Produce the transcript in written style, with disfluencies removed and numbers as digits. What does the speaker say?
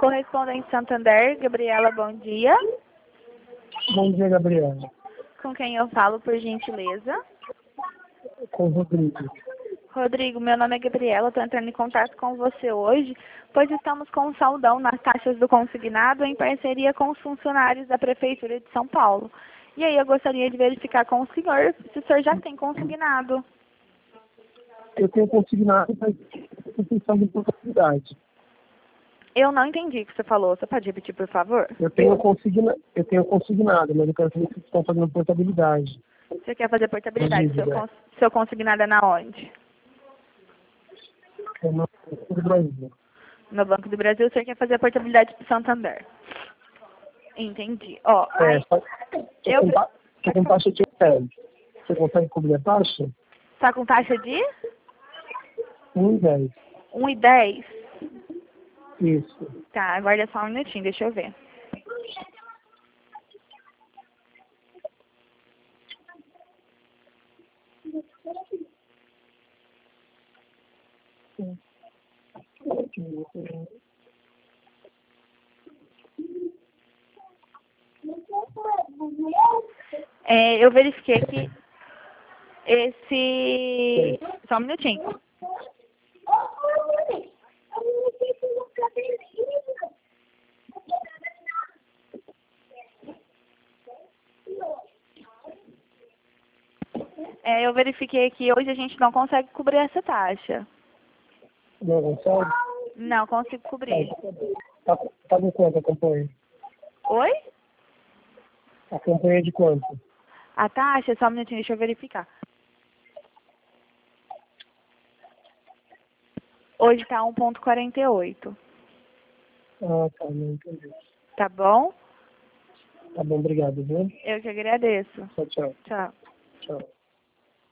Correspondente Santander, Gabriela, bom dia. Bom dia, Gabriela. Com quem eu falo, por gentileza? Com o Rodrigo. Rodrigo, meu nome é Gabriela, estou entrando em contato com você hoje, pois estamos com um saldão nas taxas do consignado em parceria com os funcionários da Prefeitura de São Paulo. E aí eu gostaria de verificar com o senhor se o senhor já tem consignado. Eu tenho consignado para instituição de portabilidade. Eu não entendi o que você falou. Você pode repetir, por favor? Eu tenho consignado, mas eu quero saber se vocês estão fazendo portabilidade. Você quer fazer portabilidade? Dívida. Seu consignado é na onde? É no Banco do Brasil. No Banco do Brasil, o senhor quer fazer a portabilidade para Santander. Entendi. Ó, aí, Tô com taxa de hotel. Você consegue cobrir a taxa? tá com taxa de 1,10. 1,10? Isso. Tá, aguarda só um minutinho, deixa eu ver. Eu verifiquei que esse... Só um minutinho. Eu verifiquei que hoje a gente não consegue cobrir essa taxa. Não consegue? Não consigo cobrir. Tá com quanto a campanha? Oi? A campanha é de quanto? A taxa, só um minutinho, deixa eu verificar. Hoje tá 1,48. Ah, tá, não entendi. Tá bom? Tá bom, obrigado, viu? Eu que agradeço. Tchau, tchau. Tchau. Tchau.